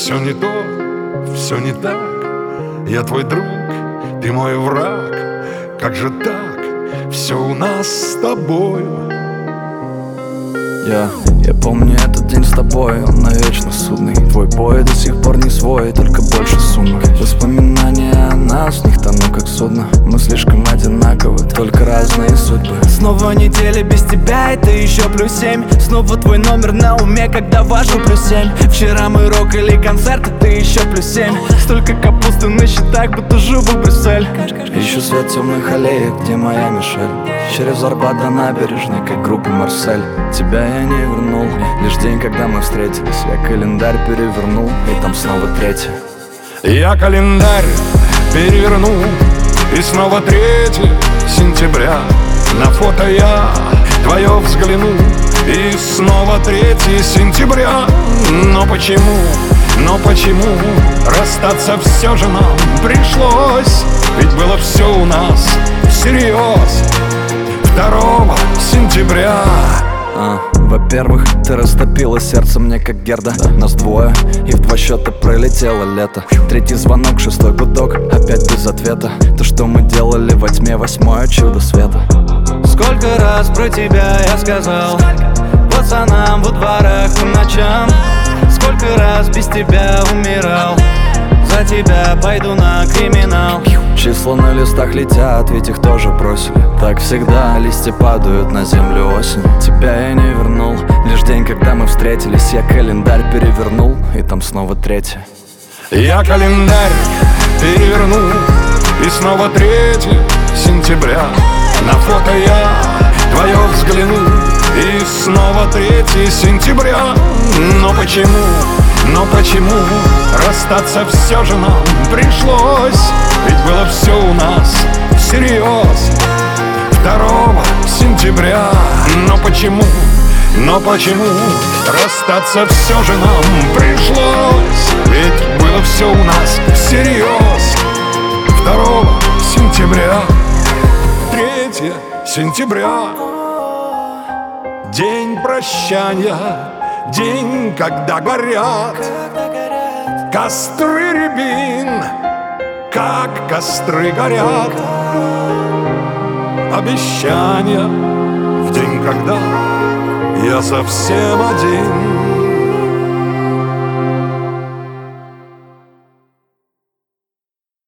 все не то, все не так. Я твой друг, ты мой враг. Как же так, все у нас с тобою. Я помню этот день с тобой, он навечно судный. Твой бой до сих пор не свой, только больше сумок. Воспоминания о нас, в них тону как судно. Мы слишком одинаковы, только разные судьбы. Снова неделя без тебя, это еще +7. Снова твой номер на уме, когда важу +7. Вчера мы рокали концерт, а ты еще +7. Столько капусты на счетах, будто живу в Брюссель. Ищу свет темных аллеек, где моя Мишель. Через Арбат до набережной, как группа Марсель. Тебя я не вернул, лишь день, когда мы встретились. Я календарь перевернул, и там снова 3. Я календарь перевернул, и снова 3 сентября. На фото я твое взгляну, и снова 3 сентября. Но почему расстаться все же нам пришлось? Ведь было все у нас всерьез 2 сентября. Во-первых, ты растопила сердце мне как Герда. Нас двое, и в 2 счета пролетело лето. 3 звонок, 6 гудок, опять без ответа. То, что мы делали во тьме, 8 чудо света. Сколько раз про тебя я сказал пацанам во дворах по ночам. Сколько раз без тебя умирал. За тебя пойду на криминал. Числа на листах летят, ведь их тоже бросили. Так всегда листья падают на землю осенью. Тебя я не вернул, лишь день, когда мы встретились. Я календарь перевернул, и там снова 3. Я календарь перевернул, и снова 3 сентября. На фото я твое взгляну, и снова 3 сентября. Но почему расстаться все же нам пришлось? Ведь было все у нас всерьез 2 сентября. Но почему расстаться все же нам пришлось? Ведь было все у нас всерьез 2 сентября. 3 сентября. День прощания, день, когда горят костры рябин, как костры горят. Обещания в день, когда я совсем один.